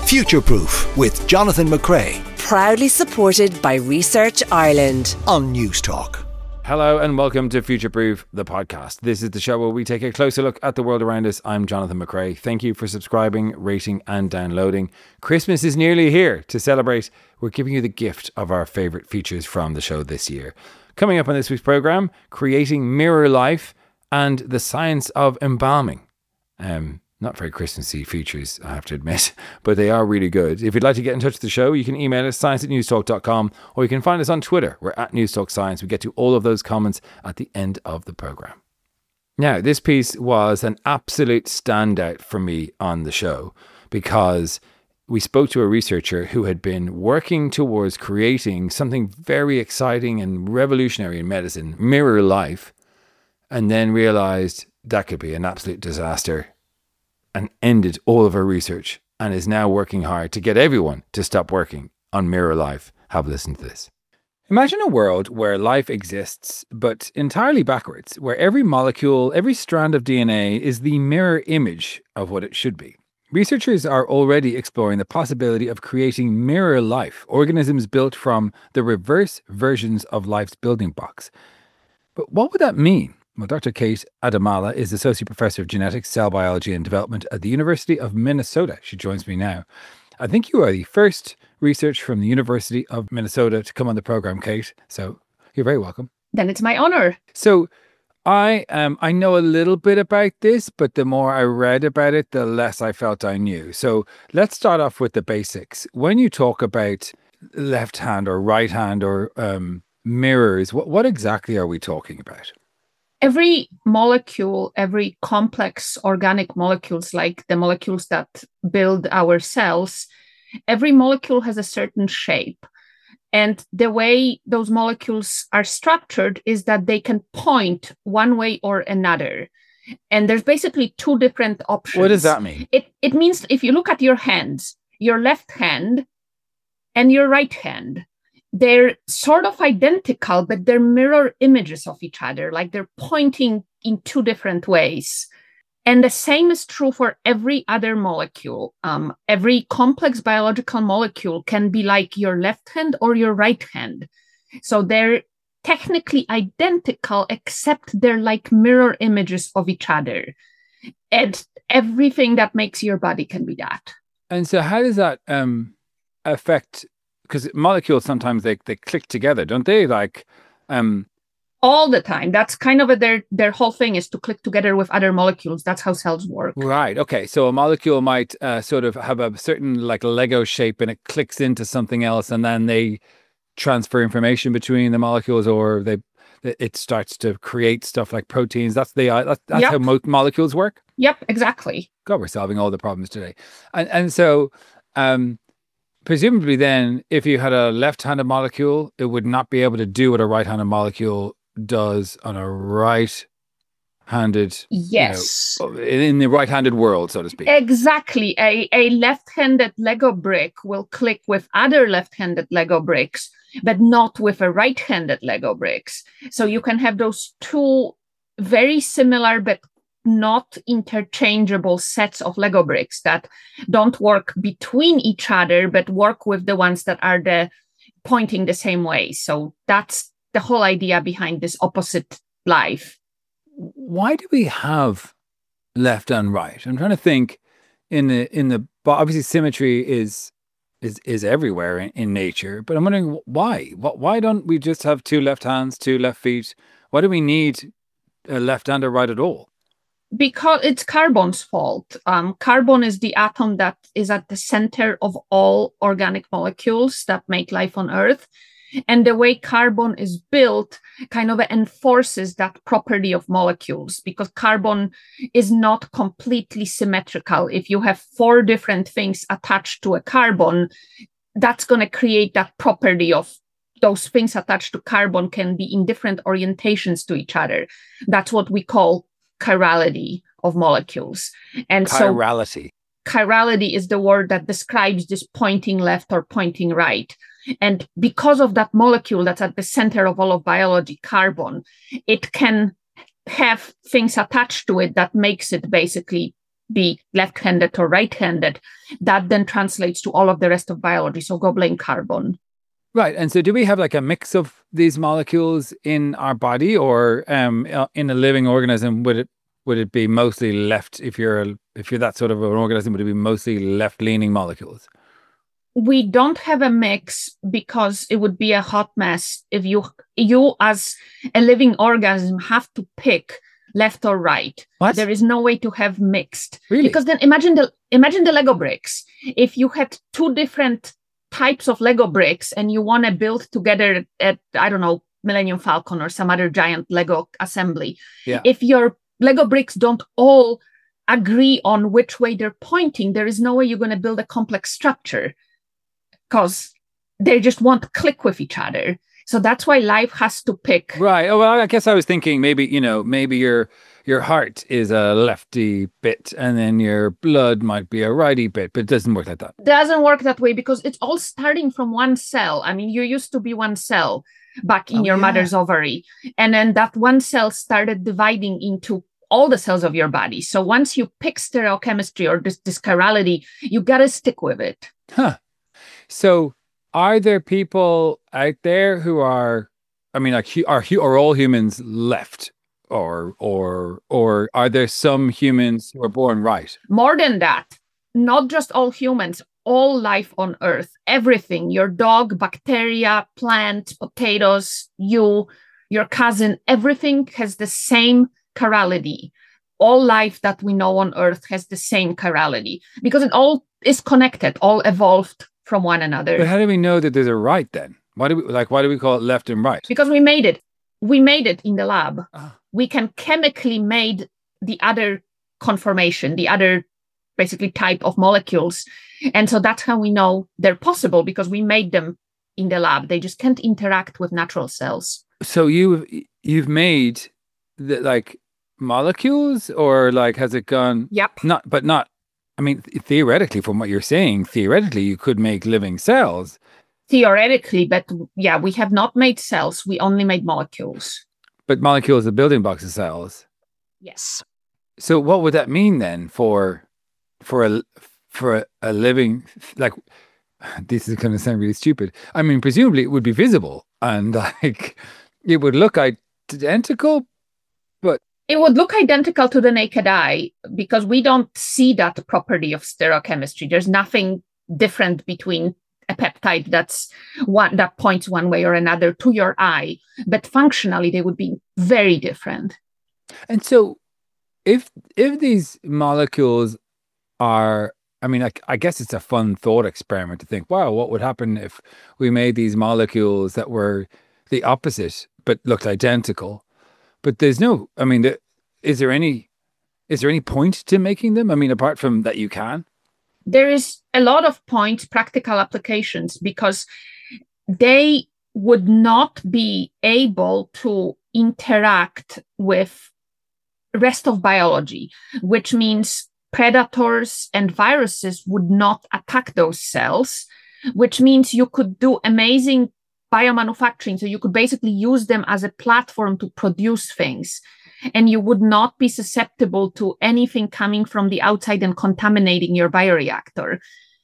Future-Proof with Jonathan McCrea. Proudly supported by Research Ireland On Newstalk. Hello and welcome to Future-Proof, the podcast. This is the show where we take a closer look at the world around us. I'm Jonathan McCrea. Thank you for subscribing, rating and downloading. Christmas is nearly here. To celebrate, we're giving you the gift of our favourite features from the show this year. Coming up on this week's programme, creating mirror life and the science of embalming. Not very Christmassy features, I have to admit, but they are really good. If you'd like to get in touch with the show, you can email us, science@newstalk.com, or you can find us on Twitter. We're at NewstalkScience. We get to all of those comments at the end of the programme. Now, this piece was an absolute standout for me on the show because we spoke to a researcher who had been working towards creating something very exciting and revolutionary in medicine, mirror life, and then realised that could be an absolute disaster and ended all of her research and is now working hard to get everyone to stop working on mirror life. Have a listen to this. Imagine a world where life exists, but entirely backwards, where every molecule, every strand of DNA is the mirror image of what it should be. Researchers are already exploring the possibility of creating mirror life, organisms built from the reverse versions of life's building blocks. But what would that mean? Well, Dr. Kate Adamala is Associate Professor of Genetics, Cell Biology and Development at the University of Minnesota. She joins me now. I think you are the first researcher from the University of Minnesota to come on the program, Kate. So you're very welcome. Then it's my honor. So I know a little bit about this, but the more I read about it, the less I felt I knew. So let's start off with the basics. When you talk about left hand or right hand or mirrors, what exactly are we talking about? Every molecule, every complex organic molecules, like the molecules that build our cells, every molecule has a certain shape. And the way those molecules are structured is that they can point one way or another. And there's basically two different options. What does that mean? It means if you look at your hands, your left hand and your right hand, they're sort of identical, but they're mirror images of each other, like they're pointing in two different ways. And the same is true for every other molecule. Every complex biological molecule can be like your left hand or your right hand. So they're technically identical, except they're like mirror images of each other. And everything that makes your body can be that. And so how does that affect... Because molecules sometimes they click together, don't they? Like, all the time. That's kind of their whole thing is to click together with other molecules. That's how cells work. Right. Okay. So a molecule might sort of have a certain like Lego shape, and it clicks into something else, and then they transfer information between the molecules, or it starts to create stuff like proteins. That's yep. How molecules work. Yep. Exactly. God, we're solving all the problems today, and so. Presumably then, if you had a left-handed molecule, it would not be able to do what a right-handed molecule does on a right-handed... Yes. In the right-handed world, so to speak. Exactly. A left-handed Lego brick will click with other left-handed Lego bricks, but not with a right-handed Lego bricks. So you can have those two very similar but not interchangeable sets of Lego bricks that don't work between each other, but work with the ones that are pointing the same way. So that's the whole idea behind this opposite life. Why do we have left and right? I'm trying to think obviously symmetry is everywhere in nature, but I'm wondering why? Why don't we just have two left hands, two left feet? Why do we need a left and a right at all? Because it's carbon's fault. Carbon is the atom that is at the center of all organic molecules that make life on Earth. And the way carbon is built kind of enforces that property of molecules, because carbon is not completely symmetrical. If you have 4 different things attached to a carbon, that's going to create that property of those things attached to carbon can be in different orientations to each other. That's what we call chirality of molecules. And chirality. So chirality is the word that describes this pointing left or pointing right. And because of that molecule that's at the center of all of biology, carbon, it can have things attached to it that makes it basically be left-handed or right-handed. That then translates to all of the rest of biology. So go blame carbon. Right. And so do we have like a mix of these molecules in our body, or in a living organism, would it be mostly left? If you're that sort of an organism, would it be mostly left-leaning molecules? We don't have a mix because it would be a hot mess if you as a living organism have to pick left or right. What? There is no way to have mixed. Really? Because then imagine the Lego bricks. If you had two different types of Lego bricks and you want to build together at, I don't know, Millennium Falcon or some other giant Lego assembly. Yeah. If your Lego bricks don't all agree on which way they're pointing, there is no way you're going to build a complex structure because they just won't click with each other. So that's why life has to pick. Right. Oh, well, I guess I was thinking maybe your heart is a lefty bit and then your blood might be a righty bit, but it doesn't work like that. Doesn't work that way because it's all starting from one cell. I mean, you used to be one cell back in your mother's ovary. And then that one cell started dividing into all the cells of your body. So once you pick stereochemistry or this chirality, you got to stick with it. Huh. So are there people out there who are, I mean, like, are all humans left? Or are there some humans who are born right? More than that, not just all humans, all life on Earth, everything, your dog, bacteria, plant, potatoes, you, your cousin, everything has the same chirality. All life that we know on Earth has the same chirality because it all is connected, all evolved from one another. But how do we know that there's a right then? Why do we call it left and right? Because we made it. We made it in the lab. Ah. We can chemically made the other conformation, the other basically type of molecules. And so that's how we know they're possible because we made them in the lab. They just can't interact with natural cells. So you've made the, like, molecules, or like has it gone? Yep. Not. I mean, theoretically, from what you're saying, you could make living cells. Theoretically, but yeah, we have not made cells. We only made molecules. But molecules are building blocks of cells. Yes. So what would that mean then for a living, like, this is going to sound really stupid. I mean, presumably it would be visible and like it would look identical, but it would look identical to the naked eye because we don't see that property of stereochemistry. There's nothing different between a peptide that points one way or another to your eye, but functionally they would be very different. And so if these molecules are, I mean, I guess it's a fun thought experiment to think, wow, what would happen if we made these molecules that were the opposite but looked identical? But there's no, I mean, is there any point to making them? I mean, apart from that you can? There is a lot of practical applications, because they would not be able to interact with rest of biology, which means predators and viruses would not attack those cells, which means you could do amazing biomanufacturing. So you could basically use them as a platform to produce things. And you would not be susceptible to anything coming from the outside and contaminating your bioreactor.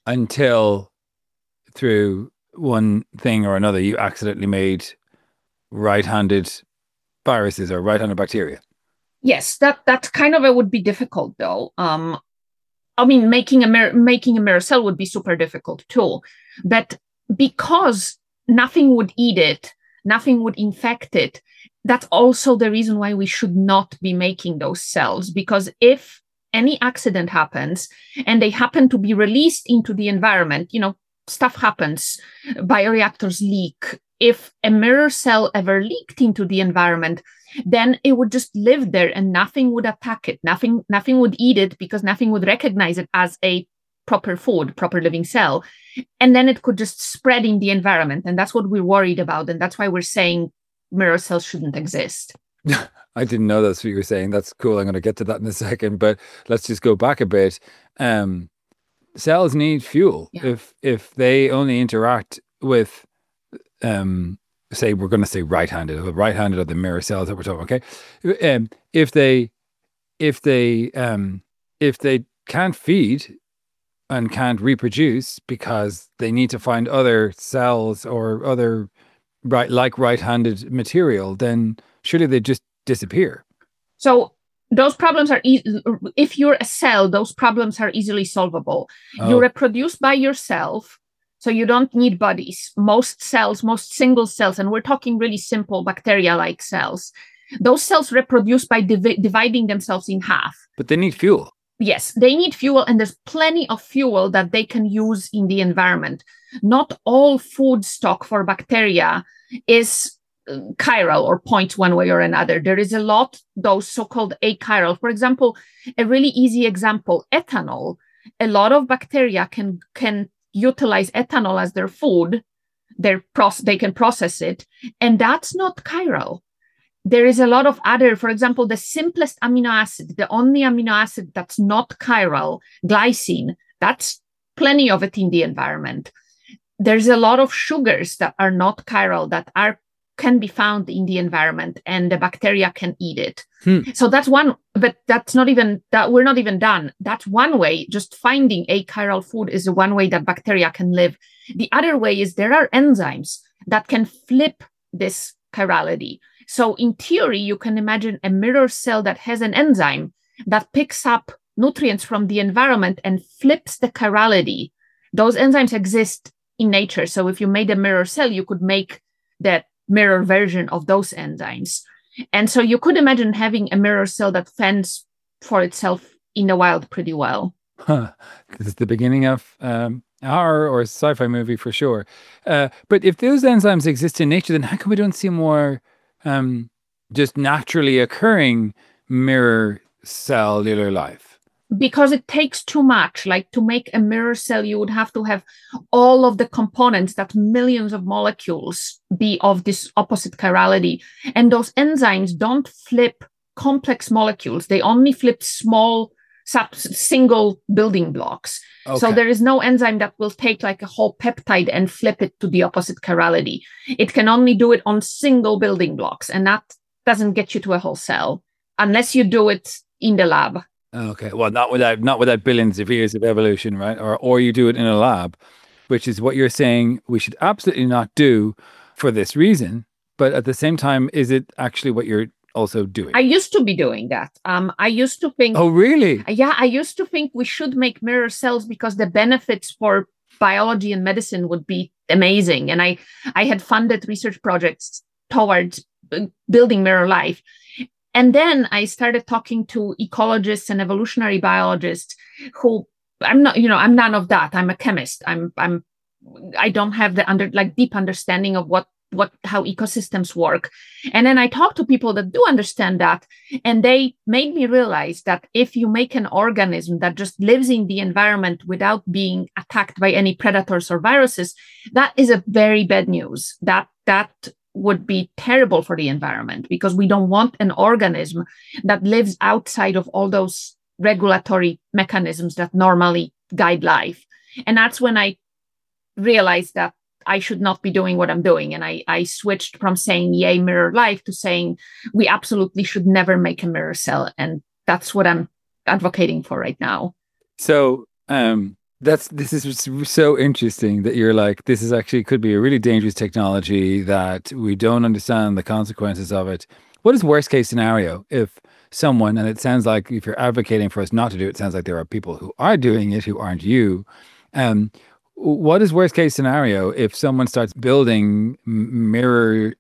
Until through one thing or another, you accidentally made right-handed viruses or right-handed bacteria. Yes, that kind of it would be difficult though. I mean, making a mirror cell would be super difficult too. But because nothing would eat it, nothing would infect it, that's also the reason why we should not be making those cells. Because if any accident happens and they happen to be released into the environment, stuff happens, bioreactors leak. If a mirror cell ever leaked into the environment, then it would just live there and nothing would attack it. Nothing would eat it because nothing would recognize it as a proper food, proper living cell. And then it could just spread in the environment. And that's what we're worried about. And that's why we're saying mirror cells shouldn't exist. I didn't know that's what you were saying. That's cool. I'm going to get to that in a second, but let's just go back a bit. Cells need fuel. Yeah. If they only interact with, say, we're going to say right-handed are the mirror cells that we're talking. Okay, if they can't feed and can't reproduce because they need to find other cells or other right-handed material, then surely they just disappear. So those problems are, if you're a cell, those problems are easily solvable. Oh. You reproduce by yourself, so you don't need bodies. Most cells, most single cells, and we're talking really simple bacteria-like cells, those cells reproduce by dividing themselves in half. But they need fuel. Yes, they need fuel, and there's plenty of fuel that they can use in the environment. Not all food stock for bacteria is chiral or points one way or another. There is a lot, those so-called achiral. For example, a really easy example, ethanol. A lot of bacteria can utilize ethanol as their food. They can process it, and that's not chiral. There is a lot of other, for example, the simplest amino acid, the only amino acid that's not chiral, glycine, that's plenty of it in the environment. There's a lot of sugars that are not chiral that can be found in the environment, and the bacteria can eat it. So that's one, but that's not even that. We're not even done. That's one way. Just finding achiral food is one way that bacteria can live. The other way is there are enzymes that can flip this chirality. So in theory, you can imagine a mirror cell that has an enzyme that picks up nutrients from the environment and flips the chirality. Those enzymes exist in nature. So if you made a mirror cell, you could make that mirror version of those enzymes. And so you could imagine having a mirror cell that fends for itself in the wild pretty well. This is the beginning of horror or sci-fi movie for sure. But if those enzymes exist in nature, then how come we don't see more just naturally occurring mirror cellular life? Because it takes too much. Like to make a mirror cell, you would have to have all of the components, that millions of molecules, be of this opposite chirality. And those enzymes don't flip complex molecules. They only flip small single building blocks. Okay. So there is no enzyme that will take like a whole peptide and flip it to the opposite chirality. It can only do it on single building blocks, and that doesn't get you to a whole cell unless you do it in the lab. Okay, well, not without billions of years of evolution, right? Or you do it in a lab, which is what you're saying we should absolutely not do for this reason. But at the same time, is it actually what you're also doing? I used to be doing that. I used to think. Oh, really? Yeah, I used to think we should make mirror cells because the benefits for biology and medicine would be amazing. And I had funded research projects towards building mirror life. And then I started talking to ecologists and evolutionary biologists who I'm none of that. I'm a chemist. I don't have the deep understanding of how ecosystems work. And then I talked to people that do understand that, and they made me realize that if you make an organism that just lives in the environment without being attacked by any predators or viruses, that is a very bad news. That would be terrible for the environment, because we don't want an organism that lives outside of all those regulatory mechanisms that normally guide life. And that's when I realized that I should not be doing what I'm doing. And I switched from saying, yay, mirror life, to saying we absolutely should never make a mirror cell. And that's what I'm advocating for right now. So this is so interesting that you're like, this is actually could be a really dangerous technology that we don't understand the consequences of it. What is worst case scenario if someone, and it sounds like if you're advocating for us not to do it, it sounds like there are people who are doing it who aren't you. What is worst case scenario if someone starts building mirror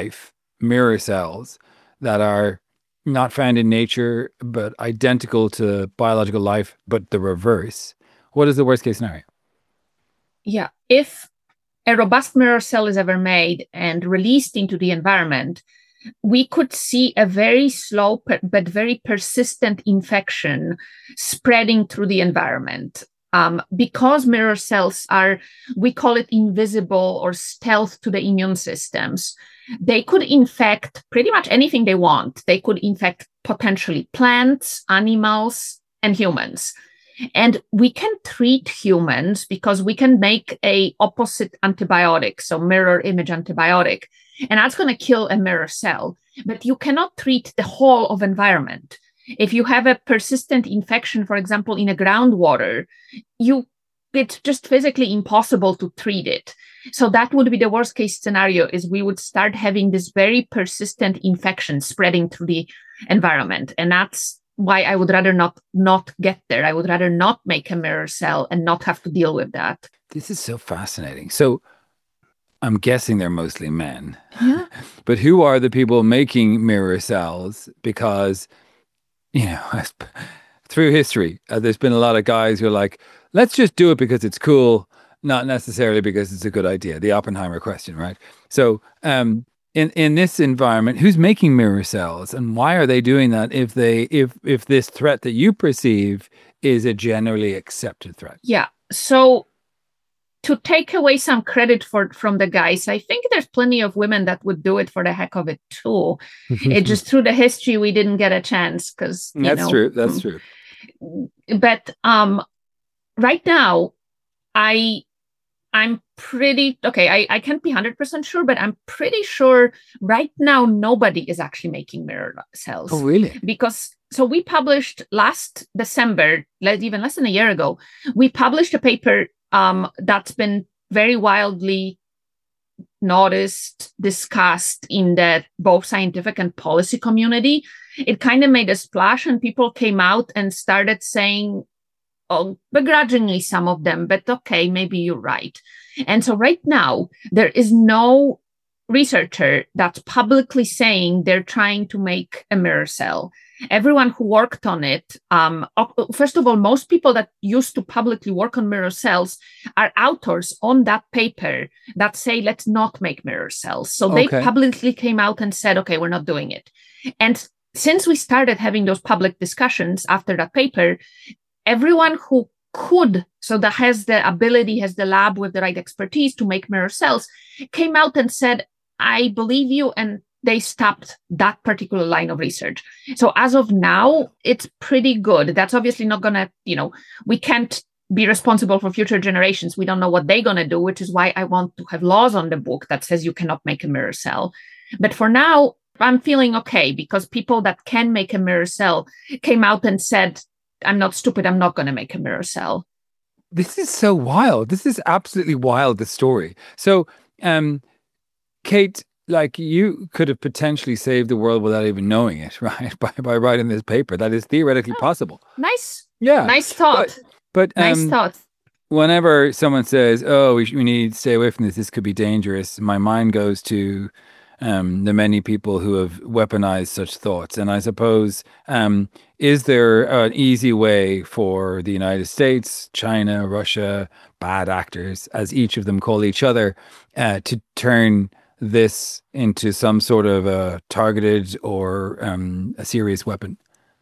cells that are not found in nature, but identical to biological life, but the reverse? What is the worst case scenario? Yeah, if a robust mirror cell is ever made and released into the environment, we could see a very slow but very persistent infection spreading through the environment. Because mirror cells we call it invisible or stealth to the immune systems. They could infect pretty much anything they want. They could infect potentially plants, animals, and humans. And we can treat humans because we can make a opposite antibiotic, so mirror image antibiotic, and that's going to kill a mirror cell. But you cannot treat the whole of environment. If you have a persistent infection, for example, in a groundwater, it's just physically impossible to treat it. So that would be the worst case scenario, is we would start having this very persistent infection spreading through the environment. And that's why I would rather not get there. I would rather not make a mirror cell and not have to deal with that. This is so fascinating. So I'm guessing they're mostly men. Yeah. But who are the people making mirror cells? Because, through history, there's been a lot of guys who are like, let's just do it because it's cool, not necessarily because it's a good idea. The Oppenheimer question, right? So in this environment, who's making mirror cells, and why are they doing that if this threat that you perceive is a generally accepted threat? Yeah. So to take away some credit from the guys, I think there's plenty of women that would do it for the heck of it too. It just, through the history, we didn't get a chance because that's true. That's true. But right now, I'm pretty, okay, I can't be 100% sure, but I'm pretty sure right now nobody is actually making mirror cells. Oh, really? So we published last December, even less than a year ago, we published a paper that's been very wildly noticed, discussed in the both scientific and policy community. It kind of made a splash, and people came out and started saying, begrudgingly, some of them, but okay, maybe you're right. And so right now, there is no researcher that's publicly saying they're trying to make a mirror cell. Everyone who worked on it, first of all, most people that used to publicly work on mirror cells are authors on that paper that say, let's not make mirror cells. So they publicly came out and said, okay, we're not doing it. And since we started having those public discussions after that paper, everyone who could, so that has the ability, has the lab with the right expertise to make mirror cells, came out and said, I believe you, and they stopped that particular line of research. So as of now, it's pretty good. That's obviously not going to, we can't be responsible for future generations. We don't know what they're going to do, which is why I want to have laws on the book that says you cannot make a mirror cell. But for now, I'm feeling okay, because people that can make a mirror cell came out and said, I'm not stupid, I'm not going to make a mirror cell. This is so wild. This is absolutely wild, the story. So, Kate, like, you could have potentially saved the world without even knowing it, right? By writing this paper. That is theoretically possible. Nice. Yeah. Nice thought. But nice thought. Whenever someone says, oh, we need to stay away from this could be dangerous, my mind goes to the many people who have weaponized such thoughts. And I suppose, is there an easy way for the United States, China, Russia, bad actors, as each of them call each other, to turn this into some sort of a targeted or a serious weapon?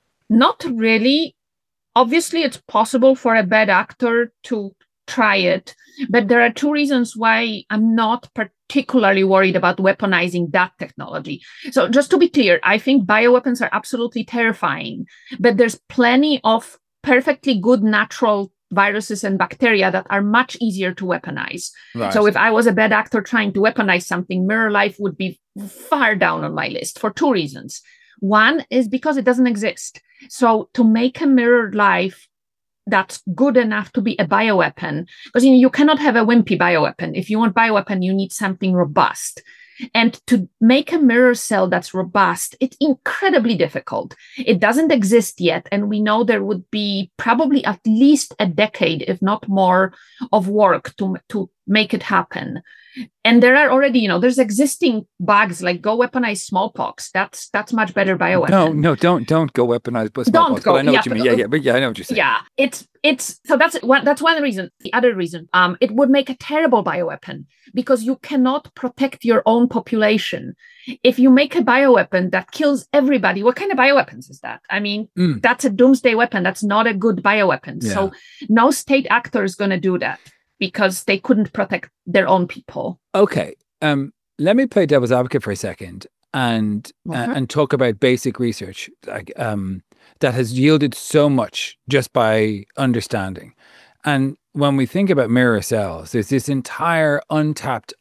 Not really. Obviously, it's possible for a bad actor to try it, but there are two reasons why I'm not particularly worried about weaponizing that technology. So just to be clear, I think bioweapons are absolutely terrifying, but there's plenty of perfectly good natural viruses and bacteria that are much easier to weaponize. Right. So if I was a bad actor trying to weaponize something, mirror life would be far down on my list for two reasons. One is because it doesn't exist. So to make a mirror life that's good enough to be a bioweapon, because you cannot have a wimpy bioweapon. If you want bioweapon, you need something robust. And to make a mirror cell that's robust, it's incredibly difficult. It doesn't exist yet. And we know there would be probably at least a decade, if not more, of work to make it happen. And there are already, there's existing bugs, like go weaponize smallpox. That's much better bioweapon. No, don't go weaponize smallpox. Don't go. But I know what you mean. Yeah, I know what you're saying. Yeah, it's so that's one reason. The other reason, it would make a terrible bioweapon because you cannot protect your own population. If you make a bioweapon that kills everybody, what kind of bioweapons is that? I mean, that's a doomsday weapon. That's not a good bioweapon. Yeah. So no state actor is going to do that, because they couldn't protect their own people. Okay. Let me play devil's advocate for a second and talk about basic research that has yielded so much just by understanding. And when we think about mirror cells, there's this entire untapped,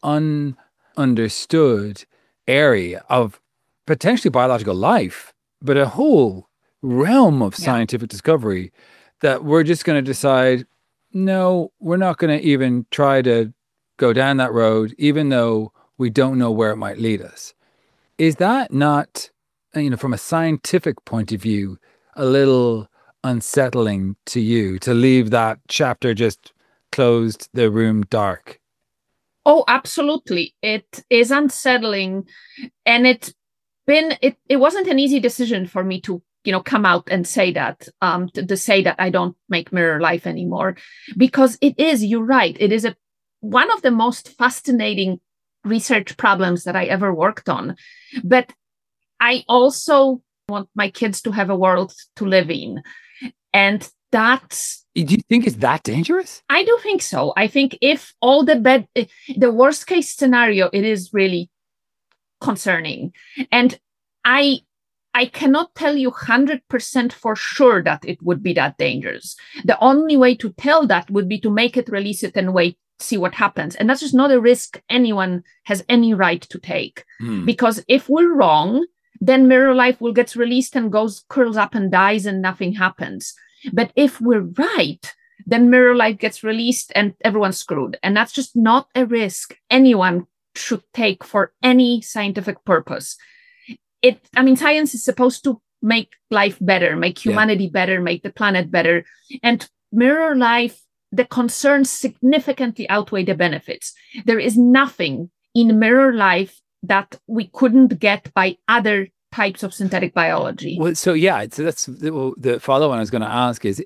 understood area of potentially biological life, but a whole realm of scientific discovery that we're just going to decide, no, we're not going to even try to go down that road, even though we don't know where it might lead us. Is that not, from a scientific point of view, a little unsettling to you to leave that chapter just closed, the room dark? Oh, absolutely. It is unsettling. And it wasn't an easy decision for me to come out and say that, to say that I don't make Mirror Life anymore, because it is, you're right, it is one of the most fascinating research problems that I ever worked on. But I also want my kids to have a world to live in. And that's... Do you think it's that dangerous? I do think so. I think if all the worst case scenario, it is really concerning. And I cannot tell you 100% for sure that it would be that dangerous. The only way to tell that would be to make it, release it, and wait, see what happens. And that's just not a risk anyone has any right to take. Because if we're wrong, then Mirror Life will get released and curls up and dies and nothing happens. But if we're right, then Mirror Life gets released and everyone's screwed. And that's just not a risk anyone should take for any scientific purpose. Science is supposed to make life better, make humanity better, make the planet better. And Mirror Life, the concerns significantly outweigh the benefits. There is nothing in Mirror Life that we couldn't get by other types of synthetic biology. Well, so that's the follow-on I was going to ask is,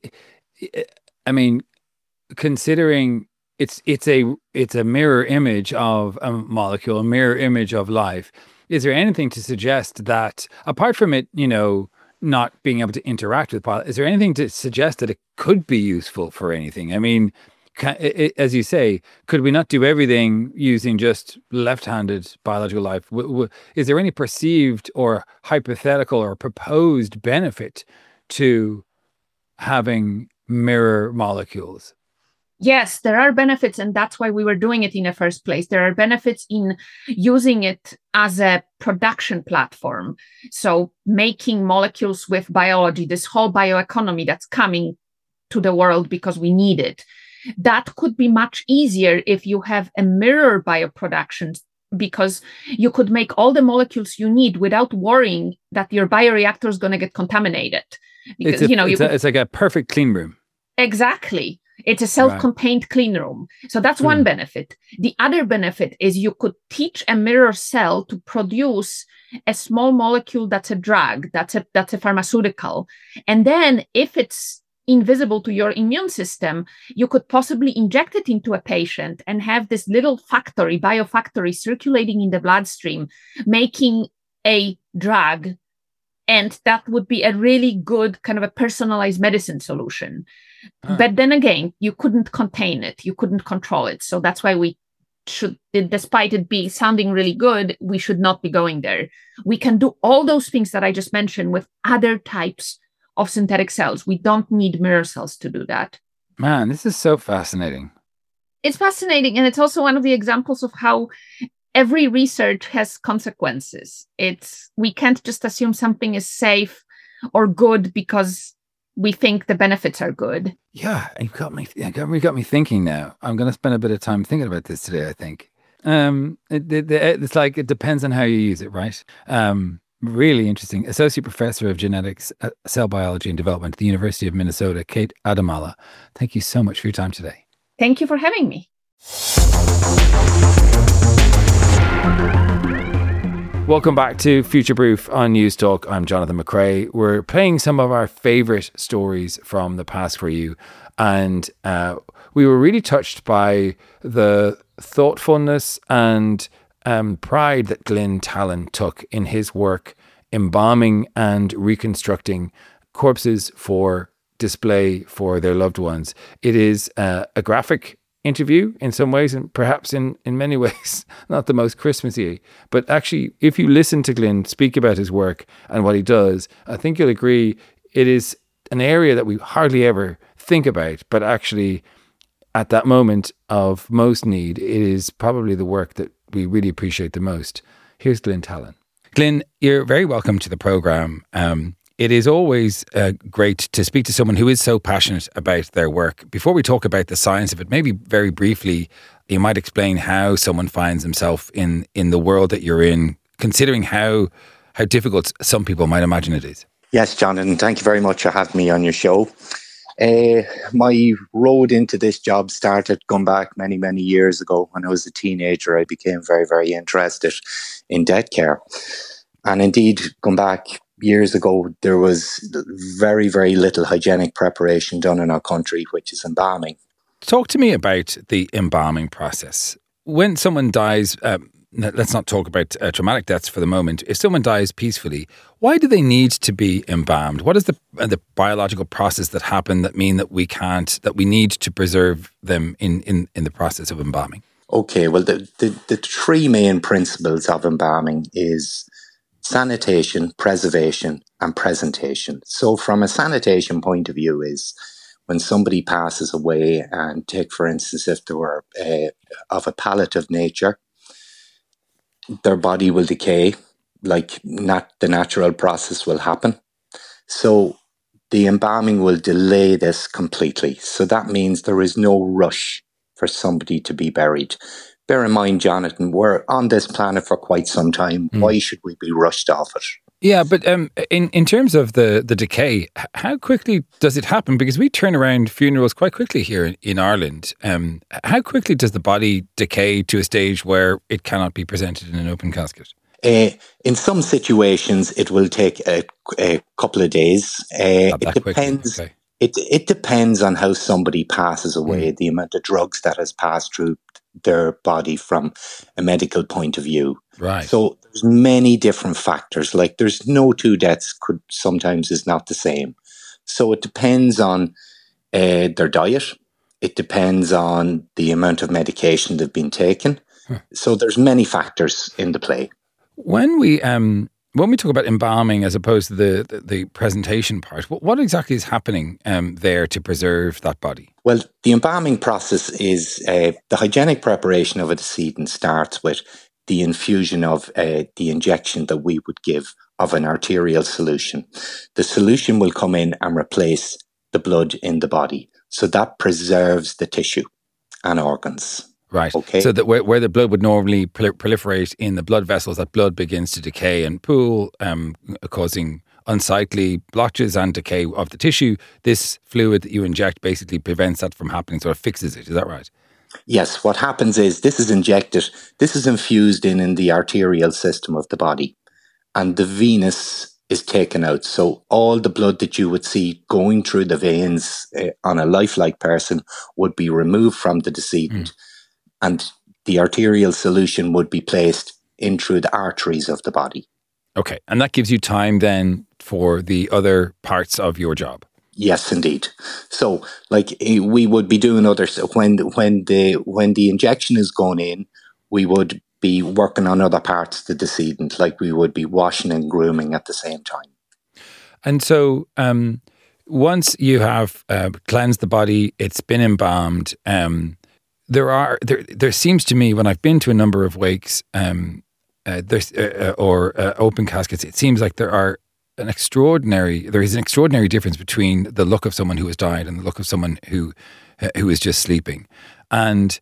considering it's a mirror image of a molecule, a mirror image of life. Is there anything to suggest that, apart from it, not being able to interact with pilot, is there anything to suggest that it could be useful for anything? As you say, could we not do everything using just left-handed biological life? Is there any perceived or hypothetical or proposed benefit to having mirror molecules? Yes, there are benefits, and that's why we were doing it in the first place. There are benefits in using it as a production platform. So making molecules with biology, this whole bioeconomy that's coming to the world because we need it. That could be much easier if you have a mirror bioproduction, because you could make all the molecules you need without worrying that your bioreactor is going to get contaminated. Because, it's like a perfect clean room. Exactly. It's a self-contained clean room. So that's one benefit. The other benefit is you could teach a mirror cell to produce a small molecule that's a drug, that's a pharmaceutical. And then if it's invisible to your immune system, you could possibly inject it into a patient and have this little biofactory circulating in the bloodstream, making a drug. And that would be a really good kind of a personalized medicine solution. But then again, you couldn't contain it. You couldn't control it. So that's why we should, despite it be sounding really good, we should not be going there. We can do all those things that I just mentioned with other types of synthetic cells. We don't need mirror cells to do that. Man, this is so fascinating. It's fascinating. And it's also one of the examples of how every research has consequences. We can't just assume something is safe or good because we think the benefits are good. Yeah, you got me thinking now. I'm going to spend a bit of time thinking about this today, I think. It's like, it depends on how you use it, right? Really interesting. Associate Professor of Genetics, Cell Biology and Development at the University of Minnesota, Kate Adamala. Thank you so much for your time today. Thank you for having me. Welcome back to Future Proof on News Talk. I'm Jonathan McCrea. We're playing some of our favourite stories from the past for you. And we were really touched by the thoughtfulness and pride that Glyn Talon took in his work embalming and reconstructing corpses for display for their loved ones. It is a graphic interview in some ways, and perhaps in many ways not the most Christmassy, but actually if you listen to Glyn speak about his work and what he does, I think you'll agree it is an area that we hardly ever think about, but actually at that moment of most need, it is probably the work that we really appreciate the most. Here's Glyn Talon. Glyn, you're very welcome to the program. It is always great to speak to someone who is so passionate about their work. Before we talk about the science of it, maybe very briefly, you might explain how someone finds himself in the world that you're in, considering how difficult some people might imagine it is. Yes, John, and thank you very much for having me on your show. My road into this job started going back many, many years ago. When I was a teenager, I became very, very interested in death care. And indeed, going back years ago, there was very, very little hygienic preparation done in our country, which is embalming. Talk to me about the embalming process. When someone dies, let's not talk about traumatic deaths for the moment. If someone dies peacefully, why do they need to be embalmed? What is the biological process that happen that mean that we need to preserve them in the process of embalming? Okay, well, the three main principles of embalming is sanitation, preservation, and presentation. So from a sanitation point of view is when somebody passes away, and take, for instance, if they were of a palliative nature, their body will decay, like the natural process will happen. So the embalming will delay this completely. So that means there is no rush for somebody to be buried. Bear in mind, Jonathan, we're on this planet for quite some time. Why should we be rushed off it? Yeah, but in terms of the decay, how quickly does it happen? Because we turn around funerals quite quickly here in Ireland. How quickly does the body decay to a stage where it cannot be presented in an open casket? In some situations, it will take a couple of days. It depends. Okay. It depends on how somebody passes away, the amount of drugs that has passed through their body from a medical point of view. Right. So there's many different factors. Like there's no two deaths sometimes is not the same. So it depends on their diet. It depends on the amount of medication they've been taken. So there's many factors in the play. When we talk about embalming as opposed to the presentation part, what exactly is happening there to preserve that body? Well, the embalming process is the hygienic preparation of a decedent starts with the infusion of the injection that we would give of an arterial solution. The solution will come in and replace the blood in the body. So that preserves the tissue and organs. Right. Okay. So that where the blood would normally proliferate in the blood vessels, that blood begins to decay and pool, causing unsightly blotches and decay of the tissue. This fluid that you inject basically prevents that from happening, so it fixes it. Is that right? Yes. What happens is this is injected, this is infused in the arterial system of the body, and the venous is taken out. So all the blood that you would see going through the veins on a lifelike person would be removed from the decedent. And the arterial solution would be placed in through the arteries of the body. Okay. And that gives you time then for the other parts of your job. Yes, indeed. So, like we would be doing others when the injection is going in, we would be working on other parts of the decedent, like we would be washing and grooming at the same time. And so, once you have cleansed the body, it's been embalmed. There seems to me, when I've been to a number of wakes or open caskets, it seems like there is an extraordinary difference between the look of someone who has died and the look of someone who is just sleeping. And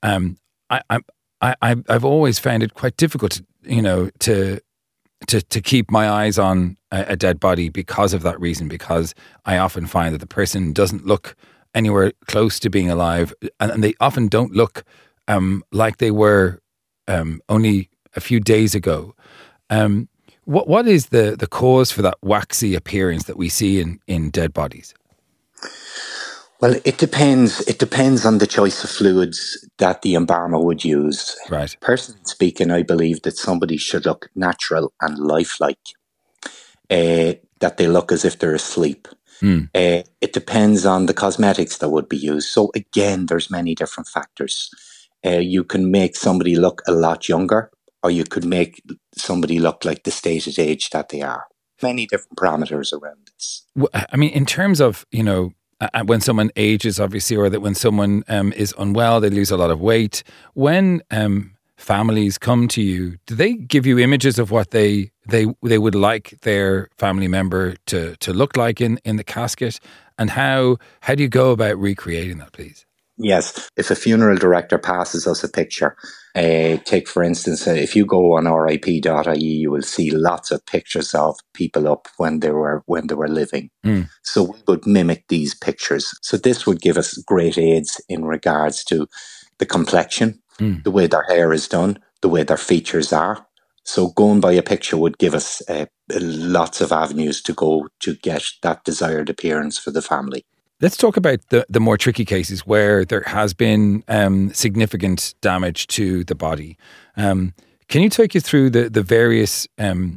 I've always found it quite difficult, to keep my eyes on a dead body because of that reason. Because I often find that the person doesn't look anywhere close to being alive, and they often don't look like they were only a few days ago. What is the cause for that waxy appearance that we see in dead bodies? Well, it depends. It depends on the choice of fluids that the embalmer would use. Right. Personally speaking, I believe that somebody should look natural and lifelike, that they look as if they're asleep. It depends on the cosmetics that would be used. So again, there's many different factors. You can make somebody look a lot younger, or you could make somebody look like the stated age that they are. Many different parameters around this. I mean, in terms of, when someone ages, obviously, or that when someone is unwell, they lose a lot of weight. When families come to you, do they give you images of what they would like their family member to look like in the casket? And how do you go about recreating that, please? Yes. If a funeral director passes us a picture, take for instance, if you go on rip.ie, you will see lots of pictures of people up when they were living. So we would mimic these pictures. So this would give us great aids in regards to the complexion, the way their hair is done, the way their features are. So going by a picture would give us lots of avenues to go to get that desired appearance for the family. Let's talk about the more tricky cases where there has been significant damage to the body. Can you take us through the various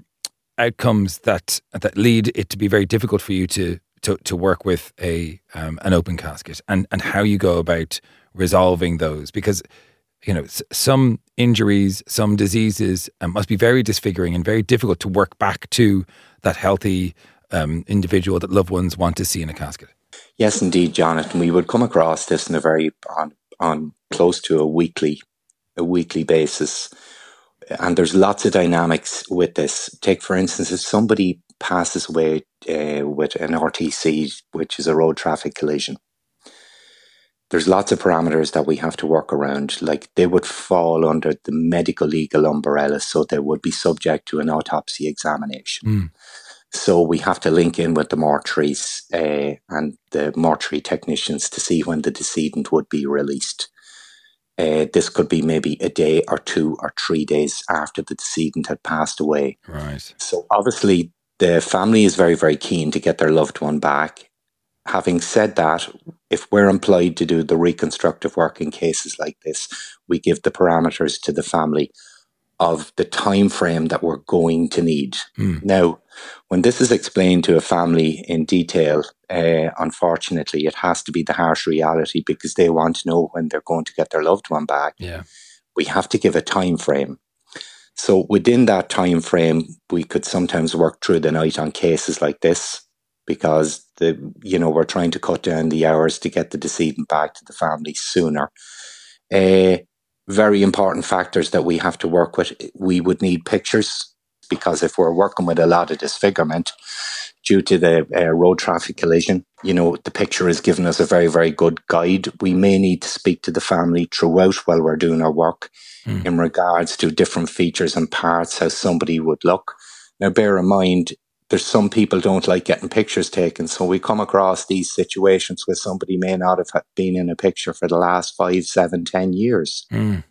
outcomes that lead it to be very difficult for you to work with an open casket, and how you go about resolving those? Because some injuries, some diseases must be very disfiguring and very difficult to work back to that healthy individual that loved ones want to see in a casket. Yes, indeed, Jonathan. We would come across this in a very on close to a weekly basis, and there's lots of dynamics with this. Take for instance, if somebody passes away with an RTC, which is a road traffic collision, there's lots of parameters that we have to work around. Like, they would fall under the medical legal umbrella, so they would be subject to an autopsy examination. So we have to link in with the mortuaries and the mortuary technicians to see when the decedent would be released. This could be maybe a day or 2 or 3 days after the decedent had passed away. Right. So obviously the family is very, very keen to get their loved one back. Having said that, if we're employed to do the reconstructive work in cases like this, we give the parameters to the family of the time frame that we're going to need. Now, when this is explained to a family in detail, unfortunately, it has to be the harsh reality, because they want to know when they're going to get their loved one back. Yeah. We have to give a time frame. So within that time frame, we could sometimes work through the night on cases like this, because we're trying to cut down the hours to get the decedent back to the family sooner. Very important factors that we have to work with. We would need pictures, because if we're working with a lot of disfigurement due to the road traffic collision, the picture is giving us a very, very good guide. We may need to speak to the family throughout while we're doing our work in regards to different features and parts, how somebody would look. Now, bear in mind, there's some people don't like getting pictures taken. So we come across these situations where somebody may not have been in a picture for the last 5, 7, 10 years.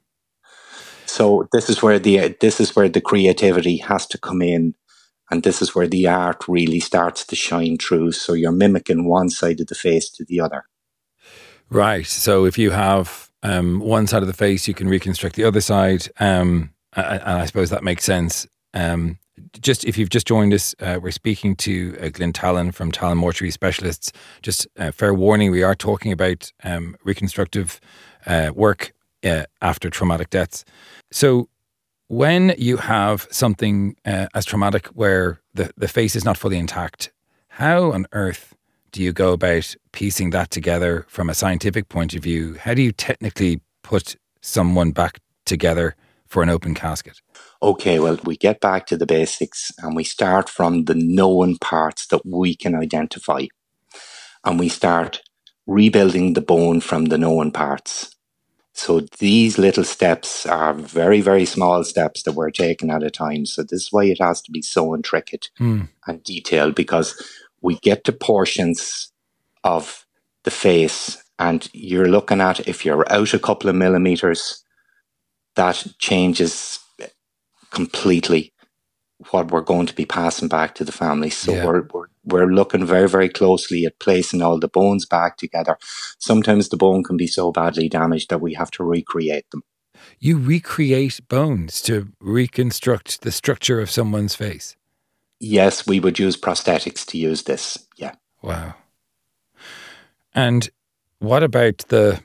So this is where the creativity has to come in, and this is where the art really starts to shine through. So you're mimicking one side of the face to the other. Right. So if you have one side of the face, you can reconstruct the other side, and I suppose that makes sense. Just if you've just joined us, we're speaking to Glyn Tallon from Tallon Mortuary Specialists. Just fair warning, we are talking about reconstructive work after traumatic deaths. So when you have something as traumatic where the face is not fully intact, how on earth do you go about piecing that together from a scientific point of view? How do you technically put someone back together for an open casket? Okay, well, we get back to the basics, and we start from the known parts that we can identify. And we start rebuilding the bone from the known parts. So these little steps are very, very small steps that we're taking at a time. So this is why it has to be so intricate and detailed, because we get to portions of the face, and you're looking at, if you're out a couple of millimeters, that changes completely what we're going to be passing back to the family. So we're looking very, very closely at placing all the bones back together. Sometimes the bone can be so badly damaged that we have to recreate them. You recreate bones to reconstruct the structure of someone's face? Yes, we would use prosthetics to use this. Yeah. Wow. And what about the,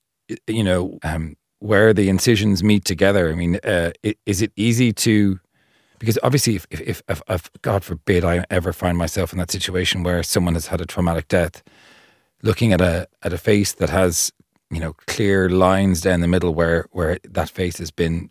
where the incisions meet together? I mean, is it easy to, because obviously if God forbid I ever find myself in that situation where someone has had a traumatic death, looking at a face that has, clear lines down the middle where that face has been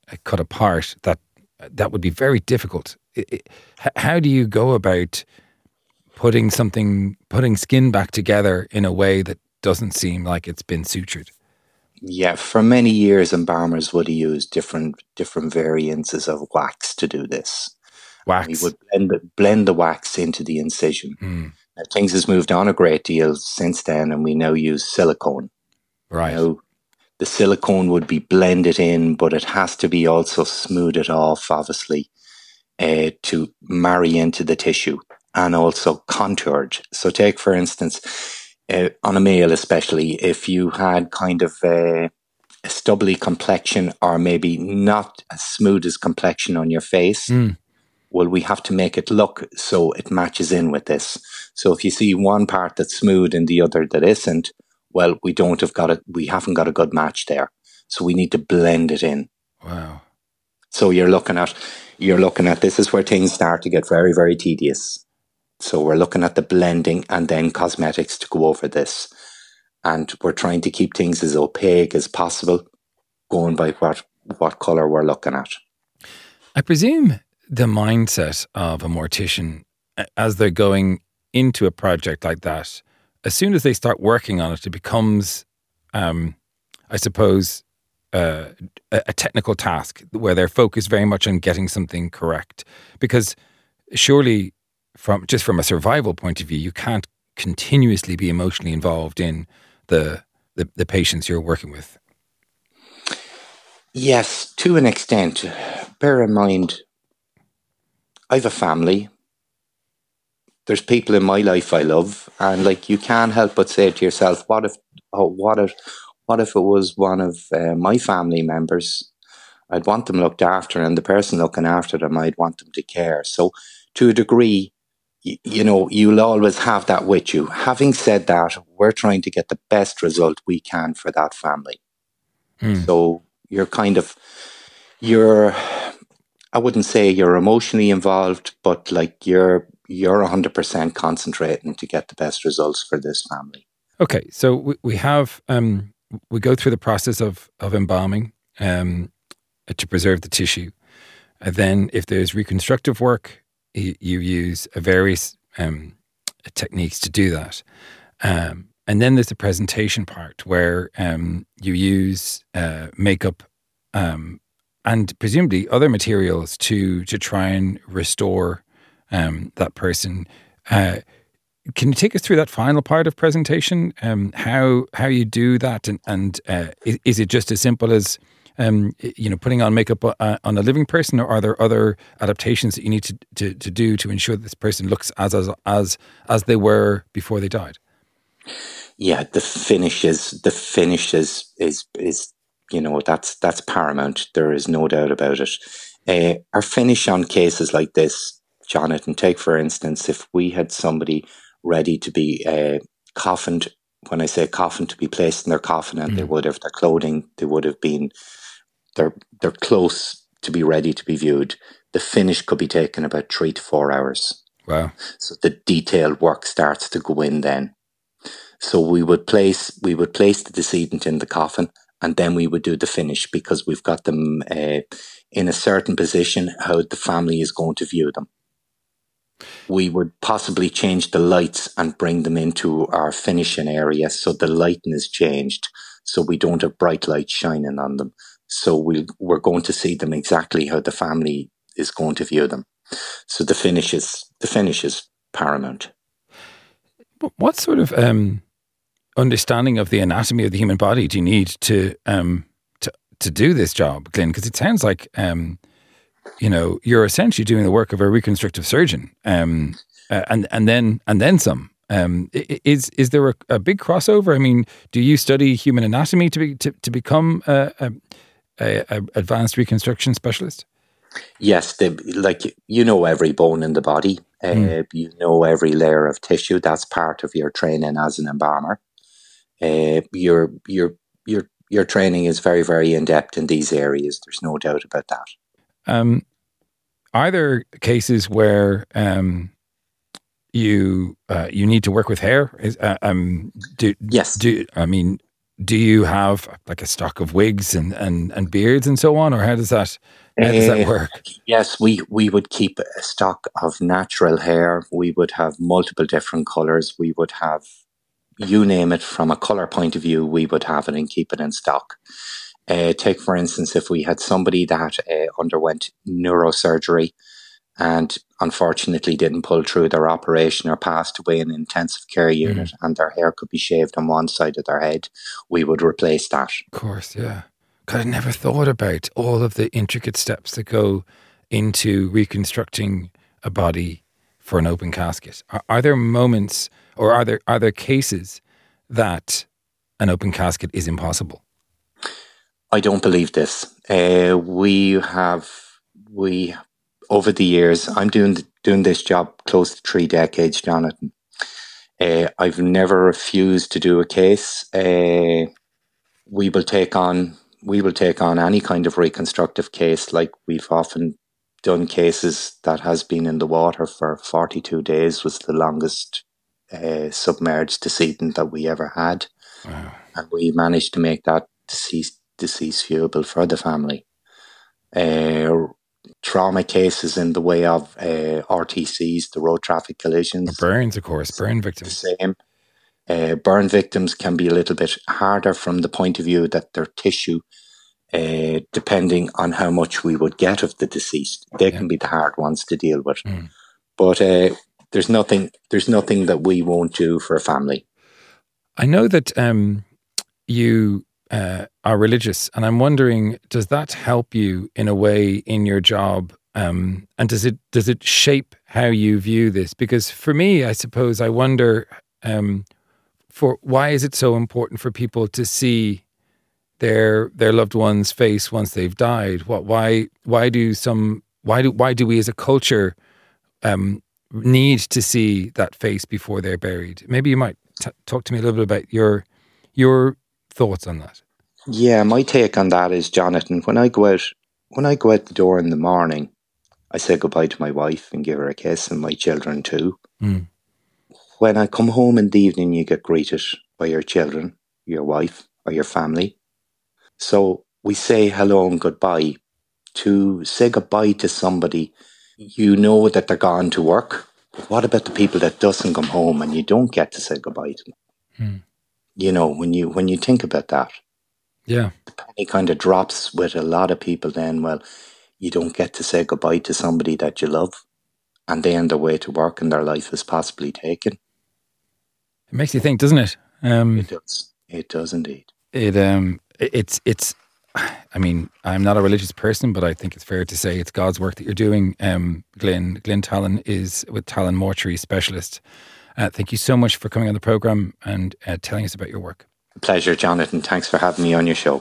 cut apart, that would be very difficult. How do you go about putting skin back together in a way that doesn't seem like it's been sutured? Yeah, for many years, embalmers would have used different variances of wax to do this. Wax. We would blend the wax into the incision. Now, things has moved on a great deal since then, and we now use silicone. Right. Now, the silicone would be blended in, but it has to be also smoothed off, obviously, to marry into the tissue, and also contoured. So take, for instance, on a male especially, if you had kind of a stubbly complexion, or maybe not as smooth as complexion on your face, well, we have to make it look so it matches in with this. So if you see one part that's smooth and the other that isn't, well, we haven't got a good match there. So we need to blend it in. Wow. So you're looking at this is where things start to get very, very tedious. So we're looking at the blending and then cosmetics to go over this. And we're trying to keep things as opaque as possible, going by what colour we're looking at. I presume the mindset of a mortician as they're going into a project like that, as soon as they start working on it, it becomes, I suppose, a technical task where they're focused very much on getting something correct. Because surely, from a survival point of view, you can't continuously be emotionally involved in the patients you're working with. Yes, to an extent. Bear in mind, I have a family. There's people in my life I love, and like, you can't help but say to yourself, what if it was one of my family members? I'd want them looked after, and the person looking after them, I'd want them to care. So to a degree, you'll always have that with you. Having said that, we're trying to get the best result we can for that family. So I wouldn't say you're emotionally involved, but like you're 100% concentrating to get the best results for this family. Okay, so we have we go through the process of embalming to preserve the tissue, and then if there's reconstructive work, you use various techniques to do that, and then there's the presentation part where you use makeup and presumably other materials to try and restore that person. Can you take us through that final part of presentation? How you do that, and is it just as simple as putting on makeup on a living person, or are there other adaptations that you need to do to ensure that this person looks as they were before they died? Yeah, the finish is that's paramount. There is no doubt about it. Our finish on cases like this, Jonathan, take for instance, if we had somebody ready to be coffined, when I say coffined, to be placed in their coffin, and they would have their clothing, they would have been, they're close to be ready to be viewed. The finish could be taken about 3 to 4 hours. Wow. So the detailed work starts to go in then. So we would place the decedent in the coffin, and then we would do the finish, because we've got them in a certain position, how the family is going to view them. We would possibly change the lights and bring them into our finishing area, so the lighting is changed, so we don't have bright lights shining on them. So we're going to see them exactly how the family is going to view them. So the finish is paramount. What sort of understanding of the anatomy of the human body do you need to do this job, Glynn? Because it sounds like you're essentially doing the work of a reconstructive surgeon, and then some. Is there a big crossover? I mean, do you study human anatomy to become a advanced reconstruction specialist? Yes, every bone in the body, every layer of tissue. That's part of your training as an embalmer. Your training is very, very in depth in these areas. There's no doubt about that. Are there cases where you need to work with hair? Yes. do you have like a stock of wigs and beards and so on, or how does that work? Yes, we would keep a stock of natural hair. We would have multiple different colours. We would have, you name it, from a colour point of view, we would have it and keep it in stock. Take, for instance, if we had somebody that underwent neurosurgery and unfortunately didn't pull through their operation or passed away in an intensive care unit and their hair could be shaved on one side of their head, we would replace that. Of course, yeah. God, I never thought about all of the intricate steps that go into reconstructing a body for an open casket. Are there moments, or are there cases that an open casket is impossible? I don't believe this. We over the years, I'm doing this job close to 3 decades, Jonathan. I've never refused to do a case. We will take on any kind of reconstructive case. Like, we've often done cases that has been in the water for 42 days, was the longest submerged decedent that we ever had. Wow. And we managed to make that deceased viewable for the family. Trauma cases in the way of RTCs, the road traffic collisions. Burns, of course, burn victims. The same. Burn victims can be a little bit harder from the point of view that their tissue, depending on how much we would get of the deceased, they can be the hard ones to deal with. But there's nothing that we won't do for a family. I know that you are religious, and I'm wondering, does that help you in a way in your job? And does it shape how you view this? Because for me, I suppose I wonder, for why is it so important for people to see their loved one's face once they've died? Why do we as a culture need to see that face before they're buried? Maybe you might talk to me a little bit about your thoughts on that. Yeah, my take on that is, Jonathan, when I go out the door in the morning, I say goodbye to my wife and give her a kiss, and my children too. When I come home in the evening, you get greeted by your children, your wife, or your family. So we say hello and goodbye. To say goodbye to somebody, you know that they're gone to work. But what about the people that doesn't come home and you don't get to say goodbye to them? You know, when you think about that, the penny kind of drops with a lot of people then. Well, you don't get to say goodbye to somebody that you love, and they on their way to work and their life is possibly taken. It makes you think, doesn't it? It does. It does indeed. It's. I mean, I'm not a religious person, but I think it's fair to say it's God's work that you're doing. Glyn Tallon is with Tallon Mortuary Specialist. Thank you so much for coming on the programme and telling us about your work. A pleasure, Jonathan. Thanks for having me on your show.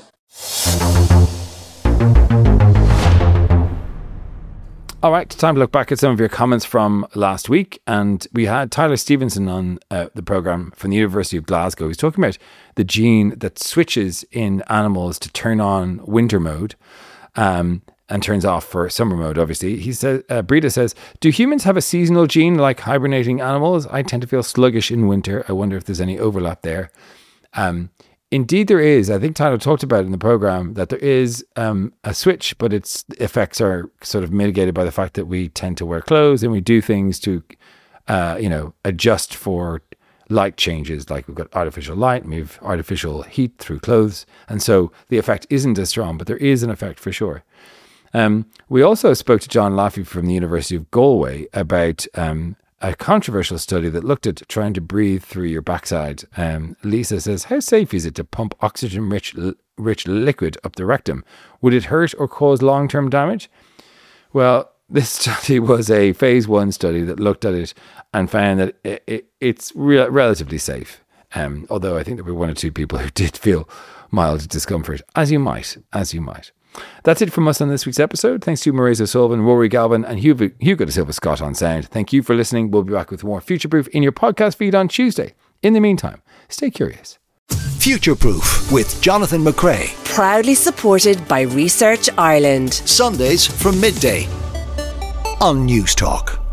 All right, time to look back at some of your comments from last week. And we had Tyler Stevenson on the programme from the University of Glasgow. He's talking about the gene that switches in animals to turn on winter mode and turns off for summer mode, obviously. He says, Breda says, do humans have a seasonal gene like hibernating animals? I tend to feel sluggish in winter. I wonder if there's any overlap there. Indeed, there is. I think Tyler talked about it in the programme that there is a switch, but its effects are sort of mitigated by the fact that we tend to wear clothes and we do things to, adjust for light changes. Like we've got artificial light and we have artificial heat through clothes. And so the effect isn't as strong, but there is an effect for sure. We also spoke to John Laffey from the University of Galway about a controversial study that looked at trying to breathe through your backside. Lisa says, how safe is it to pump oxygen-rich liquid up the rectum? Would it hurt or cause long-term damage? Well, this study was a phase 1 study that looked at it and found that it's relatively safe. Although I think there were 1 or 2 people who did feel mild discomfort, as you might. That's it from us on this week's episode. Thanks to Mairead O'Sullivan, Rory Galvin and Hugo de Silva Scott on sound. Thank you for listening. We'll be back with more Future Proof in your podcast feed on Tuesday. In the meantime, stay curious. Future Proof with Jonathan McCrea. Proudly supported by Research Ireland. Sundays from midday on News Talk.